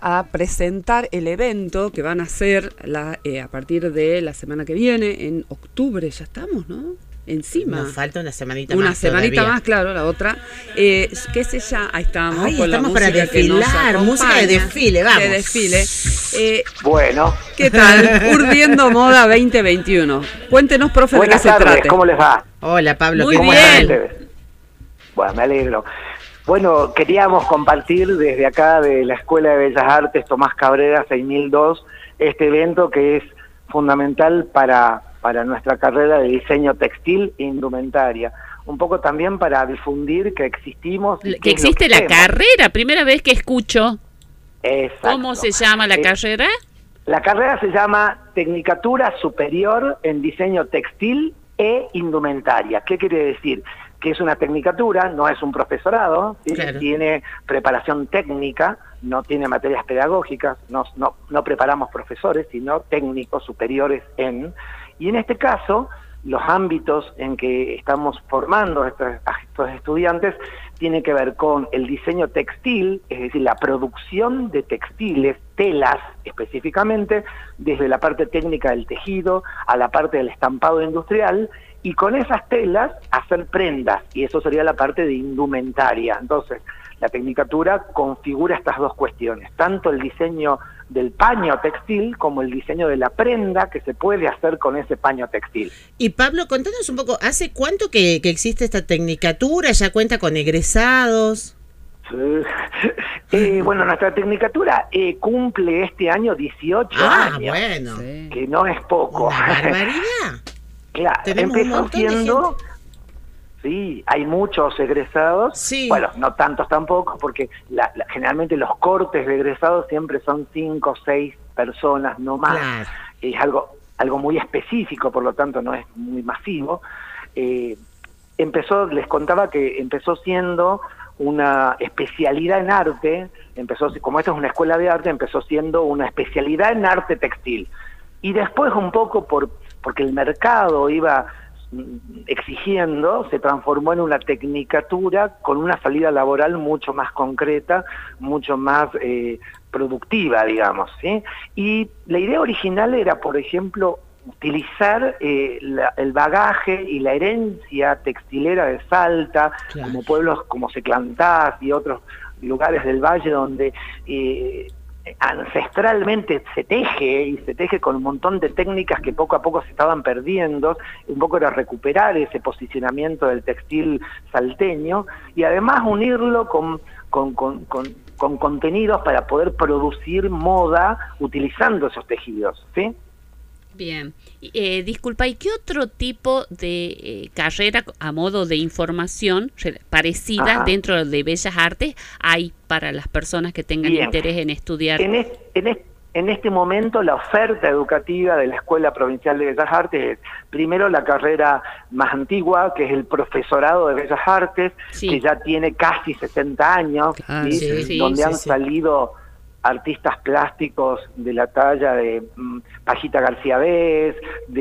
a presentar el evento que van a hacer a partir de la semana que viene, en octubre, ya estamos, ¿no? Encima. Nos falta una semanita más. Una semanita más, claro, la otra. ¿Qué sé ya? Ahí estamos. Ay, con estamos la para desfilar, música de desfile, vamos. De desfile. Bueno. ¿Qué tal? Urdiendo Moda 2021. Cuéntenos, profe, Buenas de qué tardes, se trate. ¿cómo les va? Hola, Pablo. Muy ¿Cómo bien. están ustedes? Bueno, me alegro. Bueno, queríamos compartir desde acá de la Escuela de Bellas Artes Tomás Cabrera 6002 este evento que es fundamental para nuestra carrera de diseño textil e indumentaria. Un poco también para difundir que existimos. Que existe la carrera, primera vez que escucho. Exacto. ¿Cómo se llama la carrera? La carrera se llama Tecnicatura Superior en Diseño Textil e Indumentaria. ¿Qué quiere decir? Que es una tecnicatura, no es un profesorado, ¿sí? Claro. Tiene preparación técnica, no tiene materias pedagógicas, no preparamos profesores, sino técnicos superiores en... Y en este caso, los ámbitos en que estamos formando a estos estudiantes tiene que ver con el diseño textil, es decir, la producción de textiles, telas específicamente, desde la parte técnica del tejido a la parte del estampado industrial, y con esas telas hacer prendas, y eso sería la parte de indumentaria. Entonces, la tecnicatura configura estas dos cuestiones, tanto el diseño del paño textil como el diseño de la prenda que se puede hacer con ese paño textil. Y Pablo, contanos un poco, ¿hace cuánto que existe esta tecnicatura? ¿Ya cuenta con egresados? Bueno, nuestra tecnicatura cumple este año 18 años, bueno. que no es poco. Una barbaridad. Claro, Tenemos un montón de siendo... Sí, hay muchos egresados, sí. Bueno, no tantos tampoco, porque generalmente los cortes de egresados siempre son 5 o 6 personas, no más. Claro. Es algo muy específico, por lo tanto no es muy masivo. Les contaba que empezó siendo una especialidad en arte, como esto es una escuela de arte, empezó siendo una especialidad en arte textil. Y después un poco porque el mercado iba exigiendo, se transformó en una tecnicatura con una salida laboral mucho más concreta, mucho más productiva, digamos, ¿sí? Y la idea original era, por ejemplo, utilizar el bagaje y la herencia textilera de Salta, claro, como pueblos como Seclantás y otros lugares del valle donde ancestralmente se teje con un montón de técnicas que poco a poco se estaban perdiendo. Un poco era recuperar ese posicionamiento del textil salteño y además unirlo con contenidos para poder producir moda utilizando esos tejidos, ¿sí? Bien. Disculpa, ¿y qué otro tipo de carrera a modo de información parecida dentro de Bellas Artes hay para las personas que tengan interés en estudiar? En este momento la oferta educativa de la Escuela Provincial de Bellas Artes es primero la carrera más antigua, que es el profesorado de Bellas Artes, que ya tiene casi 60 años, donde han salido artistas plásticos de la talla de Pajita García Bés,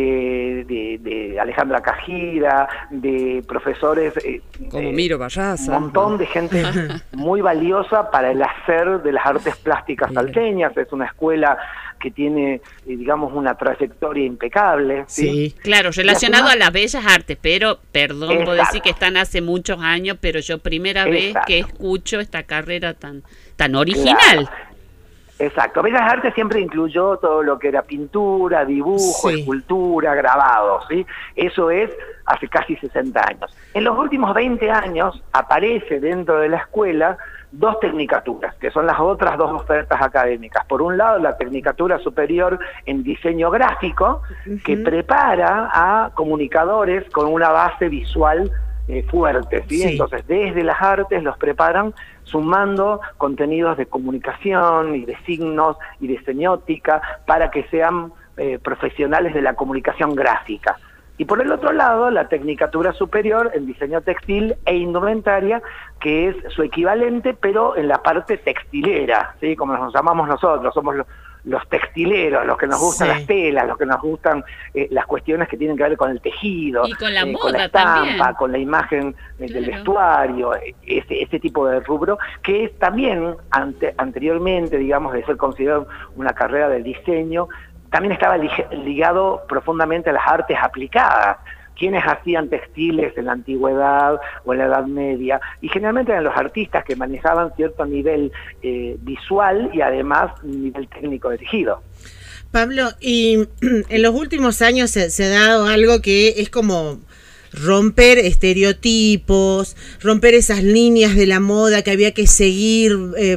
de Alejandra Cajira, de profesores... como Miro Barraza. Un montón de gente muy valiosa para el hacer de las artes plásticas salteñas. Es una escuela que tiene, digamos, una trayectoria impecable. Sí, claro, relacionado a las Bellas Artes, pero, perdón, puedo decir que están hace muchos años, pero yo primera vez que escucho esta carrera tan original. Claro. Exacto, Bellas Artes siempre incluyó todo lo que era pintura, dibujo, escultura, grabado, ¿sí? Eso es hace casi 60 años. En los últimos 20 años aparece dentro de la escuela 2 tecnicaturas, que son las otras 2 ofertas académicas. Por un lado, la Tecnicatura Superior en Diseño Gráfico, que prepara a comunicadores con una base visual fuerte, ¿sí? Entonces, desde las artes los preparan sumando contenidos de comunicación y de signos y de semiótica para que sean profesionales de la comunicación gráfica. Y por el otro lado, la Tecnicatura Superior en Diseño Textil e Indumentaria, que es su equivalente, pero en la parte textilera, ¿sí? Como nos llamamos nosotros, somos los textileros, los que nos gustan las telas, los que nos gustan las cuestiones que tienen que ver con el tejido, y con la moda con la estampa, también, con la imagen del vestuario, ese tipo de rubro, que es también anteriormente, digamos, de ser considerado una carrera del diseño, también estaba ligado profundamente a las artes aplicadas. Quienes hacían textiles en la antigüedad o en la Edad Media, y generalmente eran los artistas que manejaban cierto nivel visual y además un nivel técnico de tejido. Pablo, y en los últimos años se ha dado algo que es como romper estereotipos, romper esas líneas de la moda que había que seguir,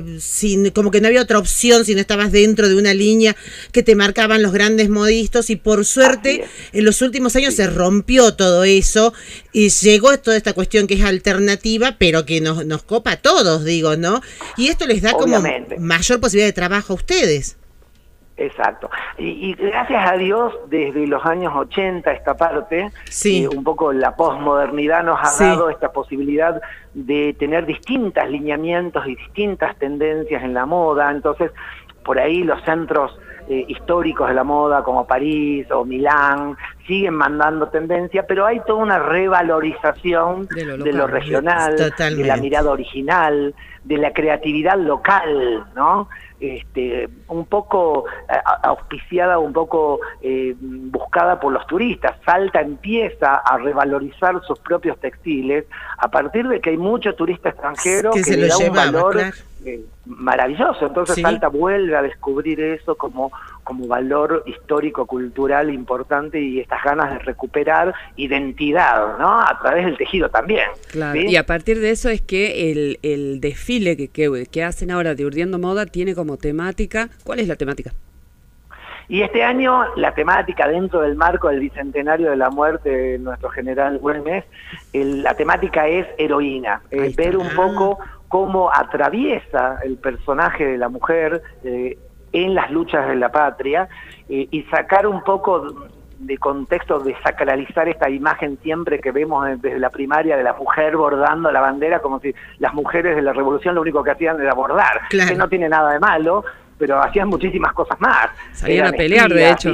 como que no había otra opción si no estabas dentro de una línea que te marcaban los grandes modistas, y por suerte en los últimos años se rompió todo eso y llegó toda esta cuestión que es alternativa, pero que nos copa a todos, digo, ¿no? Y esto les da como mayor posibilidad de trabajo a ustedes. Exacto. Y gracias a Dios, desde los años 80 esta parte, un poco la posmodernidad nos ha dado esta posibilidad de tener distintos lineamientos y distintas tendencias en la moda. Entonces, por ahí los centros históricos de la moda como París o Milán siguen mandando tendencia, pero hay toda una revalorización de lo regional, de la mirada original, de la creatividad local, ¿no? Un poco auspiciada, un poco buscada por los turistas. Salta empieza a revalorizar sus propios textiles a partir de que hay mucho turista extranjero que le da un valor maravilloso. Entonces Salta vuelve a descubrir eso como valor histórico-cultural importante, y estas ganas de recuperar identidad, ¿no? A través del tejido también. Claro. ¿Sí? Y a partir de eso es que el desfile que hacen ahora de Urdiendo Moda tiene como temática, ¿cuál es la temática? Y este año la temática, dentro del marco del bicentenario de la muerte de nuestro general Güemes, la temática es heroína, ver un poco cómo atraviesa el personaje de la mujer en las luchas de la patria, y sacar un poco de contexto, de sacralizar esta imagen siempre que vemos desde la primaria de la mujer bordando la bandera, como si las mujeres de la revolución lo único que hacían era bordar, que no tiene nada de malo, pero hacían muchísimas cosas más. Salían a pelear, de hecho.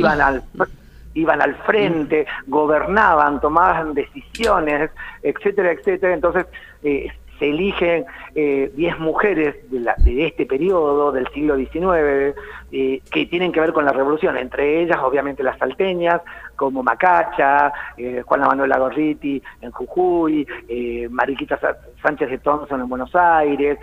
Iban al frente, gobernaban, tomaban decisiones, etcétera, etcétera. Entonces, se eligen 10 mujeres de este periodo del siglo XIX que tienen que ver con la revolución, entre ellas obviamente las salteñas, como Macacha, Juana Manuela Gorriti en Jujuy, Mariquita Sánchez de Thompson en Buenos Aires,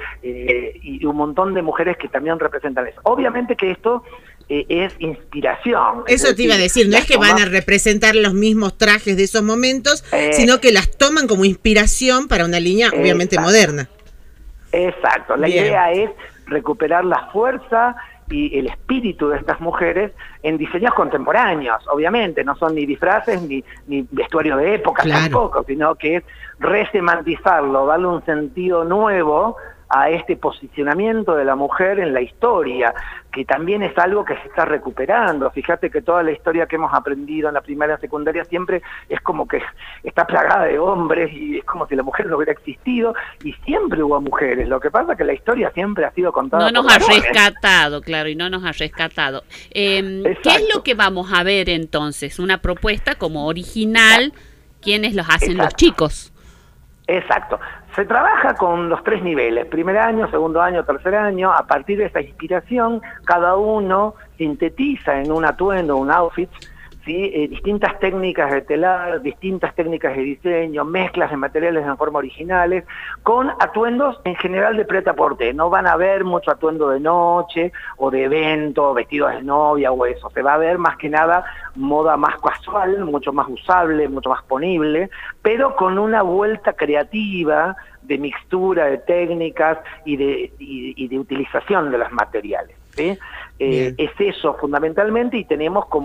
y un montón de mujeres que también representan eso. Obviamente que esto es inspiración. Eso te iba a decir, no es que van a representar los mismos trajes de esos momentos, sino que las toman como inspiración para una línea obviamente moderna. Exacto, la idea es recuperar la fuerza y el espíritu de estas mujeres en diseños contemporáneos. Obviamente no son ni disfraces ni vestuario de época tampoco, sino que es resemantizarlo, darle un sentido nuevo a este posicionamiento de la mujer en la historia, que también es algo que se está recuperando. Fíjate que toda la historia que hemos aprendido en la primaria y secundaria siempre es como que está plagada de hombres, y es como si la mujer no hubiera existido, y siempre hubo mujeres. Lo que pasa es que la historia siempre ha sido contada. No nos ha rescatado, claro, y no nos ha rescatado. ¿Qué es lo que vamos a ver entonces? Una propuesta como original, ¿quiénes los hacen? Los chicos. Exacto. Se trabaja con los 3 niveles, primer año, segundo año, tercer año. A partir de esa inspiración, cada uno sintetiza en un atuendo, un outfit, ¿sí? Distintas técnicas de telar, distintas técnicas de diseño, mezclas de materiales en forma originales, con atuendos en general de prêt-à-porter. No van a ver mucho atuendo de noche o de evento, vestidos de novia o eso. Se va a ver más que nada moda más casual, mucho más usable, mucho más ponible, pero con una vuelta creativa de mixtura de técnicas y de utilización de los materiales, ¿sí? Es eso fundamentalmente, y tenemos como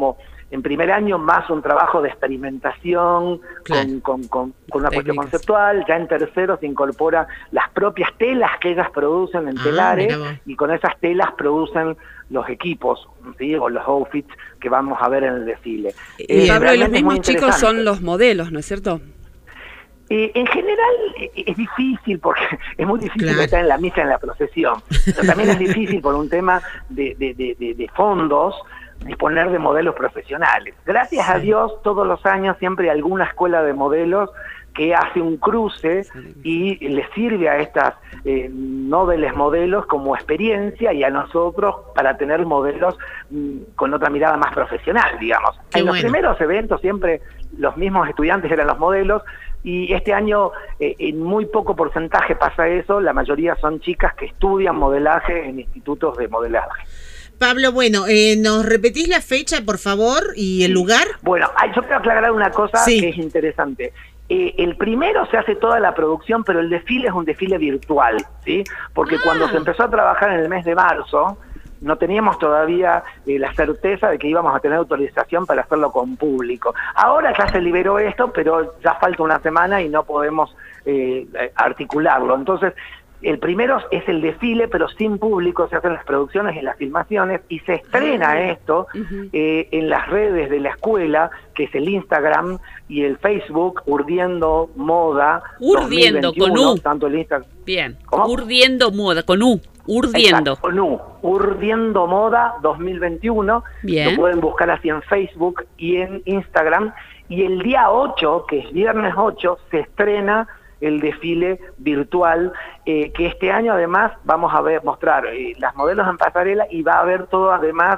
en primer año más un trabajo de experimentación, Claro. con una cuestión Técnicas. conceptual. Ya en tercero se incorpora las propias telas que ellas producen en telares, mira vos. y con esas telas producen los equipos, ¿sí? O los outfits que vamos a ver en el desfile. Y Pablo, y los Realmente es muy mismos chicos interesante. son los modelos, ¿no es cierto? En general es difícil porque es muy difícil Claro. estar en la misa, en la procesión, pero también es difícil por un tema de fondos disponer de modelos profesionales. Gracias a Dios, todos los años siempre hay alguna escuela de modelos que hace un cruce y le sirve a estas nobles modelos como experiencia, y a nosotros para tener modelos con otra mirada más profesional, digamos. Qué En los bueno. primeros eventos siempre los mismos estudiantes eran los modelos, y este año en muy poco porcentaje pasa eso. La mayoría son chicas que estudian modelaje en institutos de modelaje. Pablo, bueno, ¿nos repetís la fecha, por favor, y el lugar? Bueno, yo quiero aclarar una cosa Sí. que es interesante. El primero se hace toda la producción, pero el desfile es un desfile virtual, ¿sí? Porque cuando se empezó a trabajar en el mes de marzo, no teníamos todavía la certeza de que íbamos a tener autorización para hacerlo con público. Ahora ya se liberó esto, pero ya falta una semana y no podemos articularlo. Entonces, el primero es el desfile, pero sin público. Se hacen las producciones y las filmaciones, y se estrena esto en las redes de la escuela, que es el Instagram y el Facebook, Urdiendo Moda Urdiendo, 2021, con U. tanto el Instagram. Bien. ¿Cómo? Urdiendo moda, con U. Urdiendo. Exacto, con U. Urdiendo Moda 2021. Bien. Lo pueden buscar así en Facebook y en Instagram. Y el día 8, que es viernes 8, se estrena el desfile virtual, que este año además vamos a mostrar las modelos en pasarela, y va a haber todo además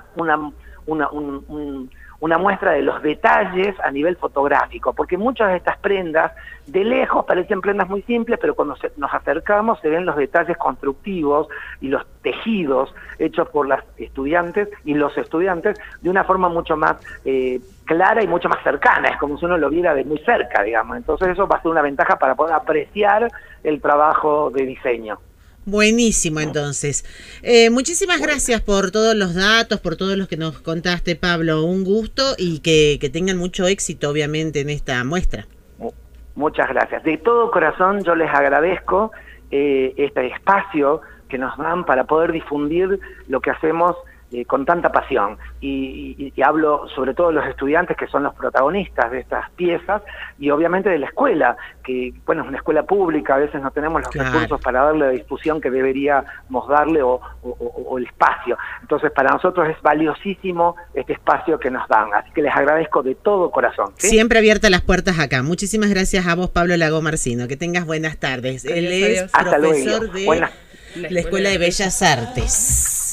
una muestra de los detalles a nivel fotográfico, porque muchas de estas prendas de lejos parecen prendas muy simples, pero cuando nos acercamos se ven los detalles constructivos y los tejidos hechos por las estudiantes y los estudiantes de una forma mucho más clara y mucho más cercana. Es como si uno lo viera de muy cerca, digamos. Entonces eso va a ser una ventaja para poder apreciar el trabajo de diseño. Buenísimo, entonces. Muchísimas gracias por todos los datos, por todos los que nos contaste, Pablo. Un gusto, y que tengan mucho éxito, obviamente, en esta muestra. Muchas gracias. De todo corazón yo les agradezco este espacio que nos dan para poder difundir lo que hacemos con tanta pasión, y hablo sobre todo de los estudiantes, que son los protagonistas de estas piezas, y obviamente de la escuela, que bueno, es una escuela pública, a veces no tenemos los Claro. recursos para darle la difusión que deberíamos darle, o el espacio. Entonces para nosotros es valiosísimo este espacio que nos dan, así que les agradezco de todo corazón, ¿sí? Siempre abiertas las puertas acá. Muchísimas gracias a vos, Pablo Lago Marcino. Que tengas buenas tardes. Él es Adiós. Hasta profesor luego. de Buenas la Escuela de Bellas Artes.